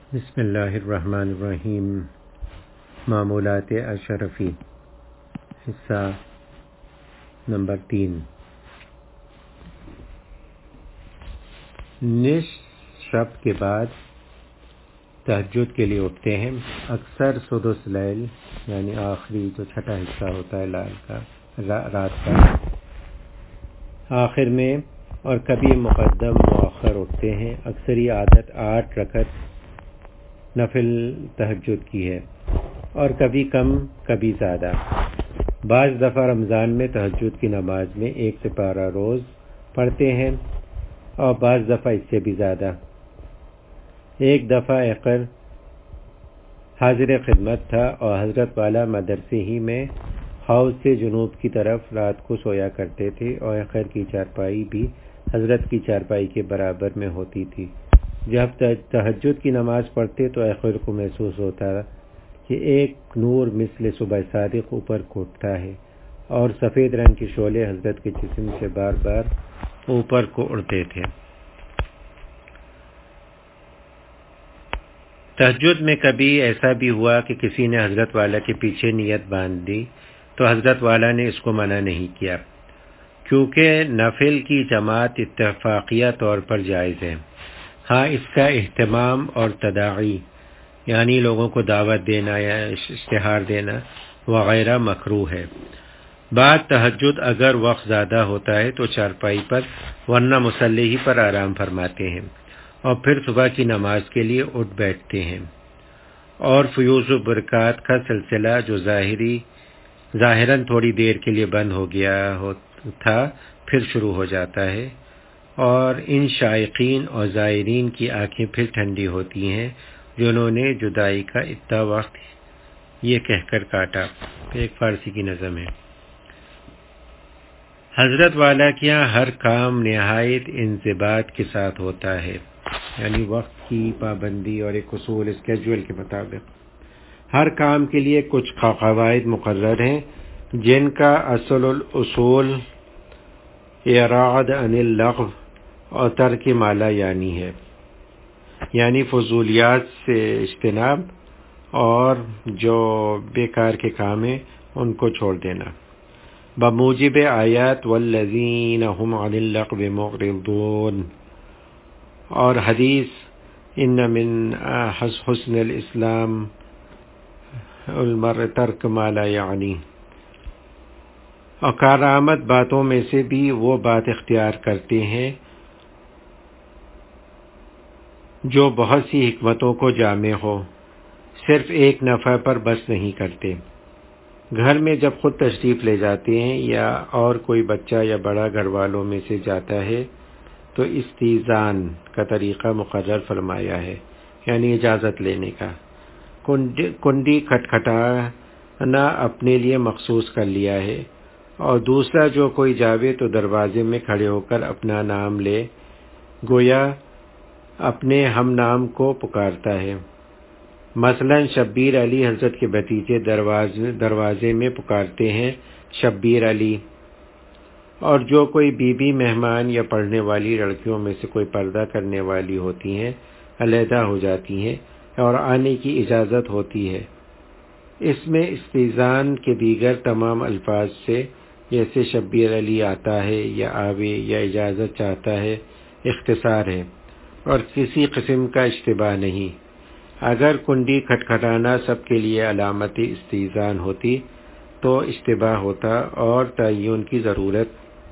بسم اللہ الرحمن الرحیم. معمولات اشرفی حصہ نمبر 3. نصف شب کے بعد تہجد کے لیے اٹھتے ہیں. اکثر سدس لیل یعنی آخری جو چھٹا حصہ ہوتا ہے رات کا آخر میں، اور کبھی مقدم مؤخر اٹھتے ہیں. اکثر یہ عادت 8 رکعت نفل تہجد کی ہے، اور کبھی کم کبھی زیادہ. بعض دفعہ رمضان میں تہجد کی نماز میں 1 سپارہ روز پڑھتے ہیں، اور بعض دفعہ اس سے بھی زیادہ. ایک دفعہ ایقر حاضر خدمت تھا، اور حضرت والا مدرسے ہی میں حوض سے جنوب کی طرف رات کو سویا کرتے تھے، اور ایقر کی چارپائی بھی حضرت کی چارپائی کے برابر میں ہوتی تھی. جب تہجد کی نماز پڑھتے تو ایقر کو محسوس ہوتا کہ ایک نور مثل صبح صادق اوپر کو اٹھتا ہے، اور سفید رنگ کے شعلے حضرت کے جسم سے بار بار اوپر کو اڑتے تھے. تہجد میں کبھی ایسا بھی ہوا کہ کسی نے حضرت والا کے پیچھے نیت باندھ دی تو حضرت والا نے اس کو منع نہیں کیا، کیونکہ نفل کی جماعت اتفاقیہ طور پر جائز ہے. ہاں، اس کا اہتمام اور تداعی یعنی لوگوں کو دعوت دینا یا اشتہار دینا وغیرہ مکروہ ہے. بعد تہجد اگر وقت زیادہ ہوتا ہے تو چارپائی پر ورنہ مصلی پر آرام فرماتے ہیں، اور پھر صبح کی نماز کے لیے اٹھ بیٹھتے ہیں، اور فیوض و برکات کا سلسلہ جو ظاہراً تھوڑی دیر کے لیے بند ہو گیا تھا پھر شروع ہو جاتا ہے، اور ان شائقین اور زائرین کی آنکھیں پھر ٹھنڈی ہوتی ہیں جنہوں نے جدائی کا اتنا وقت یہ کہہ کر کاٹا. ایک فارسی کی نظم ہے. حضرت والا کے یہاں ہر کام نہایت انضباط کے ساتھ ہوتا ہے، یعنی وقت کی پابندی اور ایک اصول اسکیجول کے مطابق. ہر کام کے لیے کچھ قواعد مقرر ہیں جن کا اصل الاصول اعراض عن اللغو اور ترک ما لا یعنی ہے، یعنی فضولیات سے اجتناب اور جو بیکار کے کام ہیں ان کو چھوڑ دینا. بموجب آیات والذین هم عن اللغو معرضون، اور حدیث ان من حسن الاسلام المرء ترک ما لا یعنی. اور کارآمد باتوں میں سے بھی وہ بات اختیار کرتے ہیں جو بہت سی حکمتوں کو جامع ہو، صرف ایک نفع پر بس نہیں کرتے. گھر میں جب خود تشریف لے جاتے ہیں یا اور کوئی بچہ یا بڑا گھر والوں میں سے جاتا ہے تو استئذان کا طریقہ مقرر فرمایا ہے، یعنی اجازت لینے کا. کنڈی کھٹکھٹانا اپنے لیے مخصوص کر لیا ہے، اور دوسرا جو کوئی جاوے تو دروازے میں کھڑے ہو کر اپنا نام لے، گویا اپنے ہم نام کو پکارتا ہے. مثلا شبیر علی حضرت کے بھتیجے دروازے میں پکارتے ہیں شبیر علی. اور جو کوئی بی بی مہمان یا پڑھنے والی لڑکیوں میں سے کوئی پردہ کرنے والی ہوتی ہیں علیحدہ ہو جاتی ہیں اور آنے کی اجازت ہوتی ہے. اس میں استئذان کے دیگر تمام الفاظ سے، جیسے شبیر علی آتا ہے یا آوے یا اجازت چاہتا ہے، اختصار ہے اور کسی قسم کا اشتباہ نہیں. اگر کنڈی کھٹکھٹانا سب کے لیے علامت استئذان ہوتی تو اشتباہ ہوتا اور تعین کی ضرورت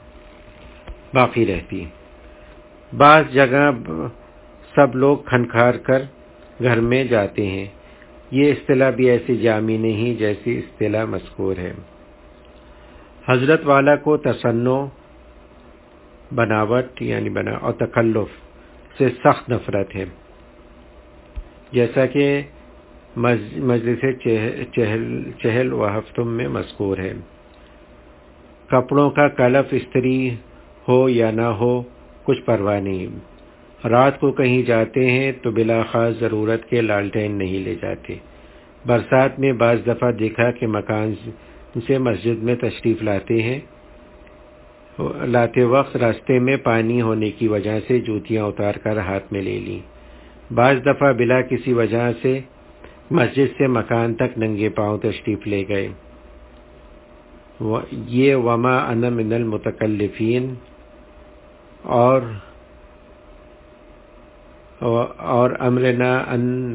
باقی رہتی. بعض جگہ سب لوگ کھنکھار کر گھر میں جاتے ہیں. یہ اصطلاح بھی ایسی جامع نہیں جیسی اصطلاح مذکور ہے. حضرت والا کو تصنع، بناوٹ یعنی اور تکلف سے سخت نفرت ہے، جیسا کہ مجلس چہل و ہفتم میں مذکور ہے. کپڑوں کا کلف استری ہو یا نہ ہو کچھ پرواہ نہیں. رات کو کہیں جاتے ہیں تو بلا خاص ضرورت کے لالٹین نہیں لے جاتے. برسات میں بعض دفعہ دیکھا کہ مکان سے مسجد میں تشریف لاتے وقت راستے میں پانی ہونے کی وجہ سے جوتیاں اتار کر ہاتھ میں لے لیں. بعض دفعہ بلا کسی وجہ سے مسجد سے مکان تک ننگے پاؤں تشریف لے گئے. یہ وما انا من المتکلفین اور امرنا ان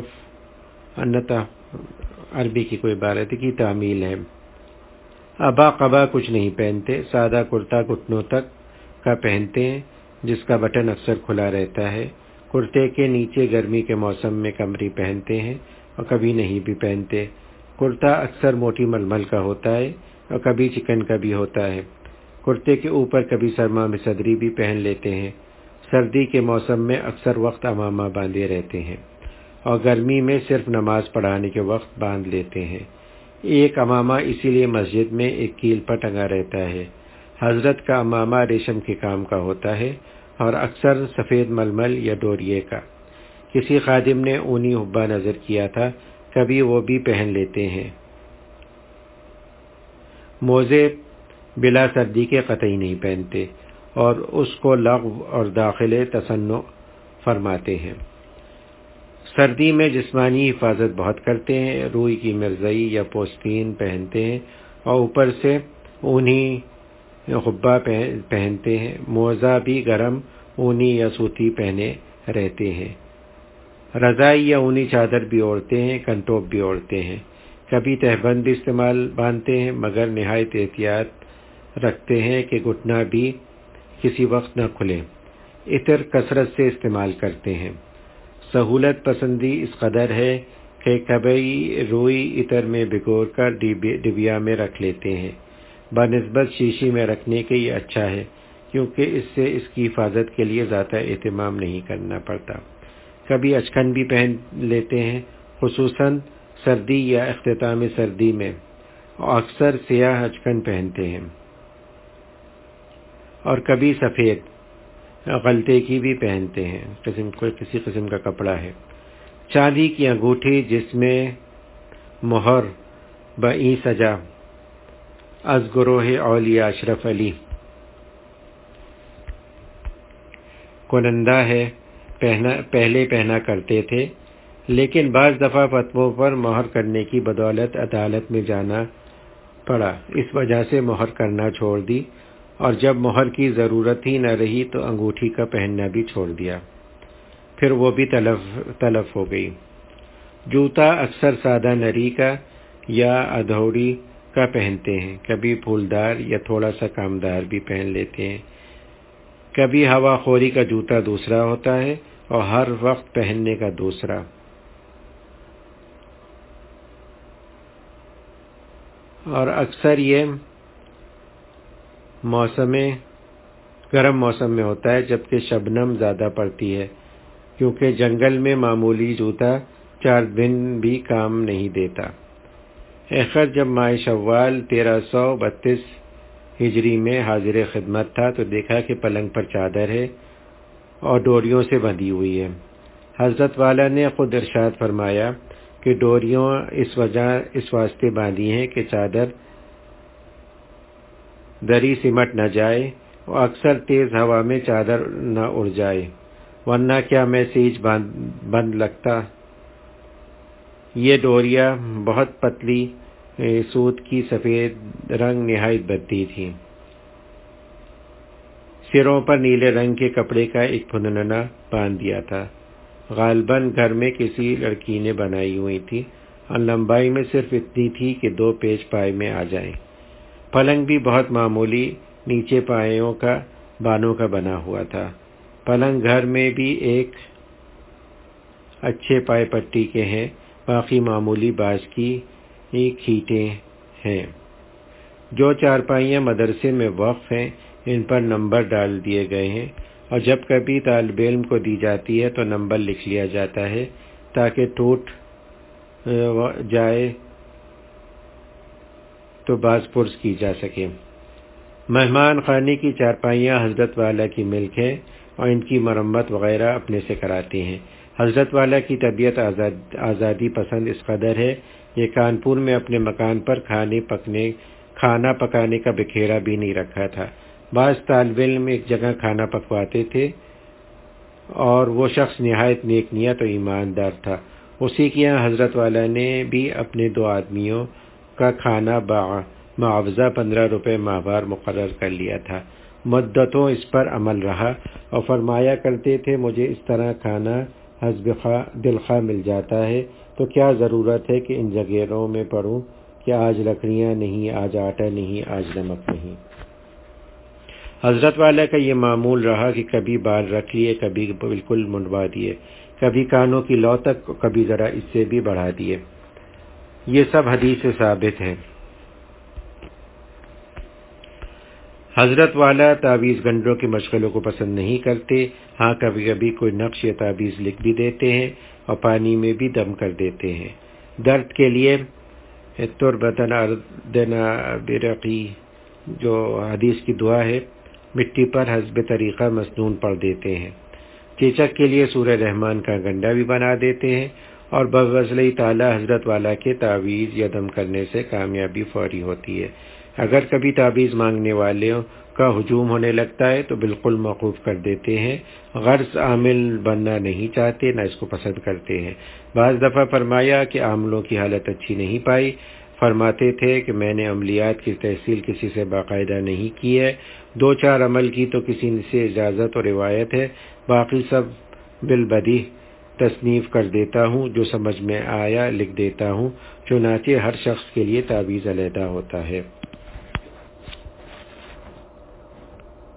عربی کی کوئی عبارت کی تعمیل ہے. ابا قبا کچھ نہیں پہنتے، سادہ کرتا گھٹنوں تک کا پہنتے ہیں جس کا بٹن اکثر کھلا رہتا ہے. کرتے کے نیچے گرمی کے موسم میں کمری پہنتے ہیں اور کبھی نہیں بھی پہنتے. کرتا اکثر موٹی ململ کا ہوتا ہے اور کبھی چکن کا بھی ہوتا ہے. کرتے کے اوپر کبھی سرما میں صدری بھی پہن لیتے ہیں. سردی کے موسم میں اکثر وقت امامہ باندھے رہتے ہیں اور گرمی میں صرف نماز پڑھانے کے وقت باندھ لیتے ہیں. ایک امامہ اسی لیے مسجد میں ایک کیل پر ٹنگا رہتا ہے. حضرت کا امامہ ریشم کے کام کا ہوتا ہے اور اکثر سفید ململ یا ڈوریے کا. کسی خادم نے اونی حبہ نظر کیا تھا، کبھی وہ بھی پہن لیتے ہیں. موزے بلا سردی کے قطعی نہیں پہنتے اور اس کو لغو اور داخل تصنع فرماتے ہیں. سردی میں جسمانی حفاظت بہت کرتے ہیں. روئی کی مرزئی یا پوستین پہنتے ہیں اور اوپر سے اونی حبہ پہنتے ہیں. موزہ بھی گرم اونی یا سوتی پہنے رہتے ہیں. رضائی یا اونی چادر بھی اوڑھتے ہیں. کنٹوپ بھی اوڑھتے ہیں. کبھی تہبند بھی باندھتے ہیں، مگر نہایت احتیاط رکھتے ہیں کہ گھٹنا بھی کسی وقت نہ کھلے. عطر کثرت سے استعمال کرتے ہیں. سہولت پسندی اس قدر ہے کہ کبھی روئی عطر میں بھگو کر ڈبیا میں رکھ لیتے ہیں. بنسبت شیشی میں رکھنے کے یہ اچھا ہے کیونکہ اس سے اس کی حفاظت کے لیے زیادہ اہتمام نہیں کرنا پڑتا. کبھی اچکن بھی پہن لیتے ہیں، خصوصاً سردی یا اختتام سردی میں، اور اکثر سیاہ اچکن پہنتے ہیں. اور کبھی سفید غلطے کی بھی پہنتے ہیں، کسی قسم کا کپڑا ہے. چاندی کی انگوٹھی جس میں مہر بئی سجا از گروہ اولیاء اشرف علی کنندہ ہے پہلے پہنا کرتے تھے، لیکن بعض دفعہ فتووں پر مہر کرنے کی بدولت عدالت میں جانا پڑا. اس وجہ سے مہر کرنا چھوڑ دی، اور جب مہر کی ضرورت ہی نہ رہی تو انگوٹھی کا پہننا بھی چھوڑ دیا. پھر وہ بھی تلف ہو گئی. جوتا اکثر سادہ نری کا یا ادھوڑی کا پہنتے ہیں. کبھی پھولدار یا تھوڑا سا کامدار بھی پہن لیتے ہیں. کبھی ہوا خوری کا جوتا دوسرا ہوتا ہے اور ہر وقت پہننے کا دوسرا. اور اکثر یہ گرم موسم میں ہوتا ہے جبکہ شبنم زیادہ پڑتی ہے، کیونکہ جنگل میں معمولی جوتا 4 دن بھی کام نہیں دیتا. آخر جب ماہ شوال 1332 ہجری میں حاضر خدمت تھا تو دیکھا کہ پلنگ پر چادر ہے اور ڈوریوں سے بندھی ہوئی ہے. حضرت والا نے خود ارشاد فرمایا کہ ڈوریوں اس واسطے باندھی ہیں کہ چادر دری سمٹ نہ جائے اور اکثر تیز ہوا میں چادر نہ اڑ جائے، ورنہ کیا میں سیج بند لگتا. یہ ڈوریاں بہت پتلی سوت کی سفید رنگ نہایت بدی تھی. سروں پر نیلے رنگ کے کپڑے کا ایک پھننا باندھ دیا تھا. غالباً گھر میں کسی لڑکی نے بنائی ہوئی تھی اور لمبائی میں صرف اتنی تھی کہ 2 پیچ پائے میں آ جائیں. پلنگ بھی بہت معمولی نیچے پایوں کا بانوں کا بنا ہوا تھا. پلنگ گھر میں بھی ایک اچھے پائے پٹی کے ہیں، باقی معمولی باز کی کھیٹیں ہیں. جو چارپائیاں مدرسے میں وقف ہیں ان پر نمبر ڈال دیے گئے ہیں، اور جب کبھی طالب علم کو دی جاتی ہے تو نمبر لکھ لیا جاتا ہے تاکہ ٹوٹ جائے تو باز پرس کی جا سکے. مہمان خانے کی چارپائیاں حضرت والا کی ملک ہیں اور ان کی مرمت وغیرہ اپنے سے کراتے ہیں. حضرت والا کی طبیعت آزادی پسند اس قدر ہے یہ کانپور میں اپنے مکان پر کھانا پکانے کا بکھیرا بھی نہیں رکھا تھا. بعض طالب علم ایک جگہ کھانا پکواتے تھے اور وہ شخص نہایت نیک نیت و ایماندار تھا۔ اسی کے یہاں حضرت والا نے بھی اپنے 2 آدمیوں کا کھانا معاوضہ 15 روپے ماہوار مقرر کر لیا تھا۔ مدتوں اس پر عمل رہا اور فرمایا کرتے تھے مجھے اس طرح کھانا حسب دلخواہ مل جاتا ہے تو کیا ضرورت ہے کہ ان جگیروں میں پڑھوں کہ آج لکڑیاں نہیں، آج آٹا نہیں، آج نمک نہیں۔ حضرت والا کا یہ معمول رہا کہ کبھی بال رکھ لیے، کبھی بالکل منڈوا دیے، کبھی کانوں کی لو تک، کبھی ذرا اس سے بھی بڑھا دیے۔ یہ سب حدیث سے ثابت ہے۔ حضرت والا تعویذ گنڈوں کے مشغلوں کو پسند نہیں کرتے۔ ہاں کبھی کبھی کوئی نقش یا تعویذ لکھ بھی دیتے ہیں اور پانی میں بھی دم کر دیتے ہیں۔ درد کے لیے تربتن اردنا برقی جو حدیث کی دعا ہے، مٹی پر حسب طریقہ مسنون پڑھ دیتے ہیں۔ چیچک کے لیے سورہ رحمان کا گنڈا بھی بنا دیتے ہیں اور بفضل تعالی حضرت والا کے تعویذ یا دم کرنے سے کامیابی فوری ہوتی ہے۔ اگر کبھی تعویذ مانگنے والوں کا ہجوم ہونے لگتا ہے تو بالکل موقوف کر دیتے ہیں، غرض عامل بننا نہیں چاہتے، نہ اس کو پسند کرتے ہیں۔ بعض دفعہ فرمایا کہ عاملوں کی حالت اچھی نہیں پائی، فرماتے تھے کہ میں نے عملیات کی تحصیل کسی سے باقاعدہ نہیں کی ہے، 2-4 عمل کی تو کسی سے اجازت اور روایت ہے، باقی سب بالبدیہہ تصنیف کر دیتا ہوں، جو سمجھ میں آیا لکھ دیتا ہوں، چنانچہ ہر شخص کے لیے تعویذ علیحدہ ہوتا ہے۔